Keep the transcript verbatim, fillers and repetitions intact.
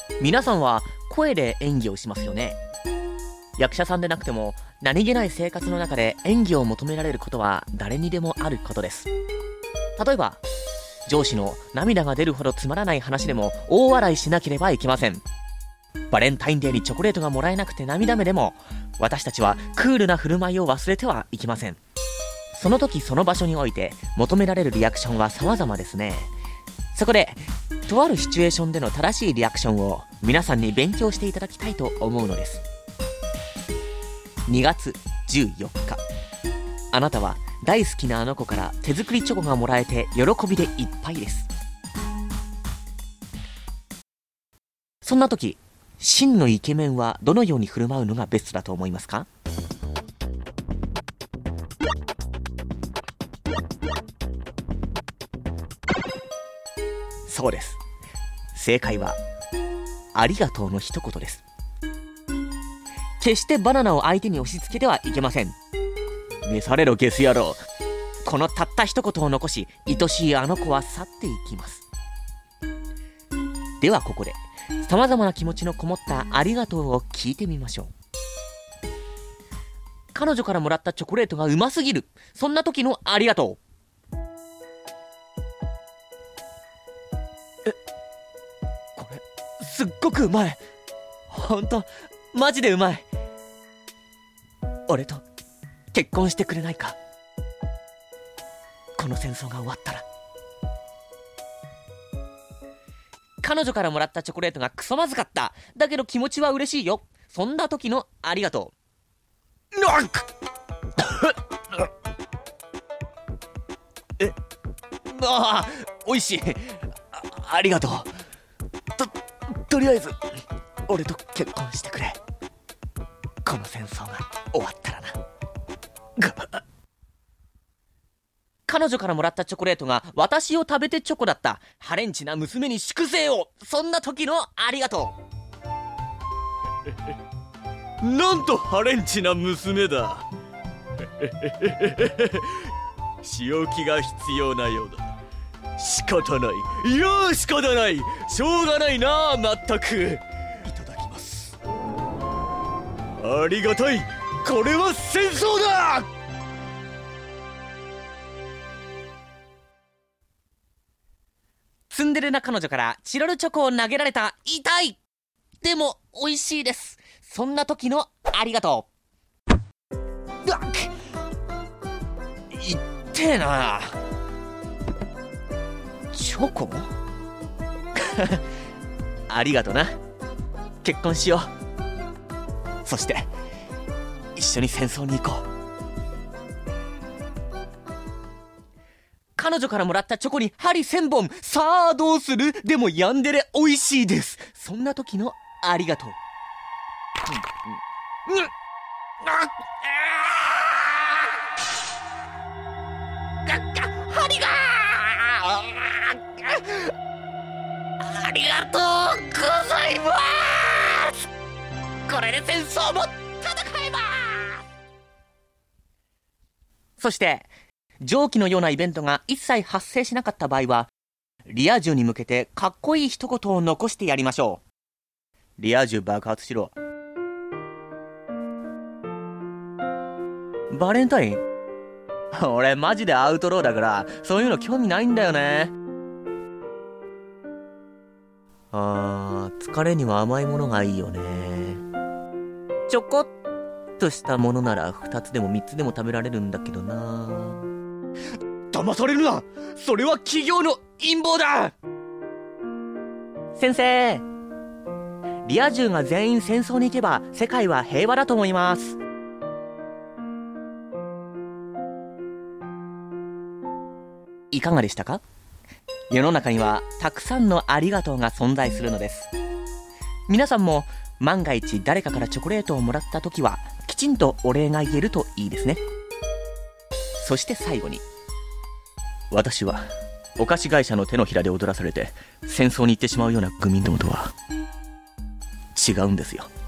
皆さんは声で演技をしますよね。役者さんでなくても何気ない生活の中で演技を求められることは誰にでもあることです。例えば上司の涙が出るほどつまらない話でも大笑いしなければいけません。バレンタインデーにチョコレートがもらえなくて涙目でも私たちはクールな振る舞いを忘れてはいけません。その時その場所において求められるリアクションは様々ですね。そこでとあるシチュエーションでの正しいリアクションを皆さんに勉強していただきたいと思うのです。にがつじゅうよっか、あなたは大好きなあの子から手作りチョコがもらえて喜びでいっぱいです。そんな時、真のイケメンはどのように振る舞うのがベストだと思いますか？そうです。正解はありがとうの一言です。決してバナナを相手に押し付けてはいけません。召されろゲス野郎。このたった一言を残し、愛しいあの子は去っていきます。ではここで様々な気持ちのこもったありがとうを聞いてみましょう。彼女からもらったチョコレートがうますぎる。そんな時のありがとう。え、これすっごくうまい。ほんとマジでうまい。俺と結婚してくれないか。この戦争が終わったら。彼女からもらったチョコレートがクソまずかった。だけど気持ちは嬉しいよ。そんな時のありがとう。なんかえ、ああ、おいしい。 あ, ありがとう。ととりあえず俺と結婚してくれ。この戦争が終わったらな。彼女からもらったチョコレートが私を食べてチョコだった。ハレンチな娘に粛清を。そんな時のありがとう。なんとハレンチな娘だ。仕置きが必要なようだ。仕方ない。いや仕方ない。しょうがないな。まったく。いただきます。ありがたい。これは戦争だ。 ツンデレな彼女からチロルチョコを投げられた。痛い。でも美味しいです。そんな時のありがとう。うわっ、いってえな。チョコありがとな。結婚しよう。そして一緒に戦争に行こう。彼女からもらったチョコに針せんぼん。さあどうする。でもヤンデレ美味しいです。そんな時のありがとう。うんうん、ああ針がありがとうございます。これで戦争も戦えます。そして上記のようなイベントが一切発生しなかった場合は、リア充に向けてかっこいい一言を残してやりましょう。リア充爆発しろ。バレンタイン？俺マジでアウトローだからそういうの興味ないんだよね。あー、疲れには甘いものがいいよね。ちょこっとしたものならふたつでもみっつでも食べられるんだけどな。 騙されるな。それは企業の陰謀だ。 先生、リア充が全員戦争に行けば世界は平和だと思います。いかがでしたか？世の中にはたくさんのありがとうが存在するのです。皆さんも万が一誰かからチョコレートをもらった時はきちんとお礼が言えるといいですね。そして最後に、私はお菓子会社の手のひらで踊らされて戦争に行ってしまうような愚民どもとは違うんですよ。